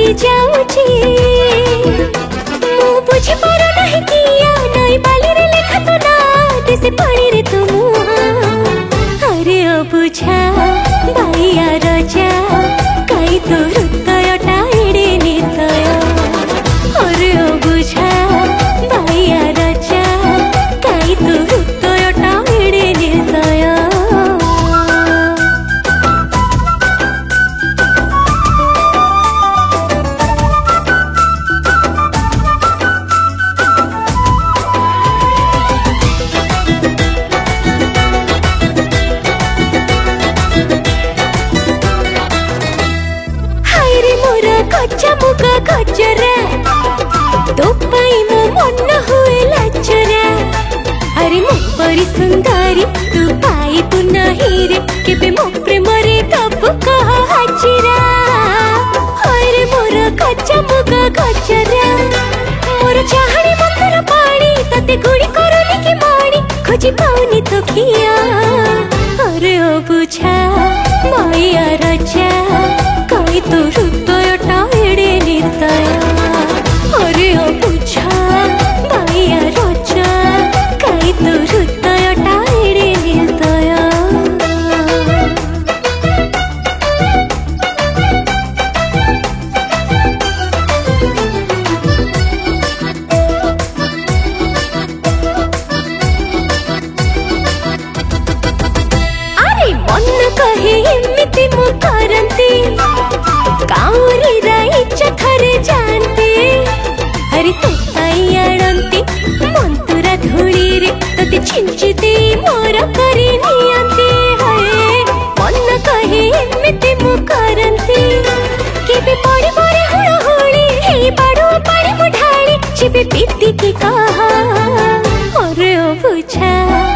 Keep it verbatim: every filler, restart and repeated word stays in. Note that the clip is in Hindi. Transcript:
भागी जाऊची मु बुझी पारो नहीं किया नई बाली रे लिखा तो ना दिसे पानी रे तू अरे ओ बुझा बाइया रजा कई तो हृदयटा एड़े निर्दय अरे ओ बुझा बाइया रजा कई तो हृदयटा एड़े निर्दय कच्चा मुका खचरा तो पाई मो मन हुए लाचरा अरे मो परी सुंदरी तू पाई तू नहीं रे केबे मो प्रेम रे कब कह हाजिरा अरे मोर कच्चा मुका खचरा मोर चाहणी मंतर पानी तते गुड़ी करनी की माणी खोजी पाउनी तो किया अरे ओ बुझा माया रजा कई तो हृदयटा एड़े निर्दय अरे ओ बुझा बाइया रजा कई तो हृदयटा एड़े निर्दय अरे मन कहे एमिति मु करंती काउरी राई चखरे जानते अरे तो ताई आड़ंती मंतुरा धूली रे तते चिंचिते मोर करी नियंती है मन कहे एमिति मु करंती केबे पड़ी पड़ी हुड़ हुड़ी हे बाड़ो पानी मुढाड़ी छिबे पीती की कहा अरे ओ बुझा